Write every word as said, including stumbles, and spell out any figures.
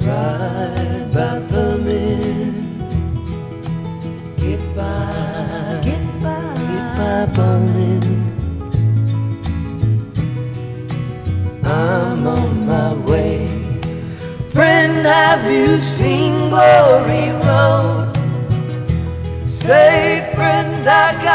Right by Thurman. Get by, get by, get by Bowling. I'm on my way. Friend, have you seen Glory Road? Say, friend, I got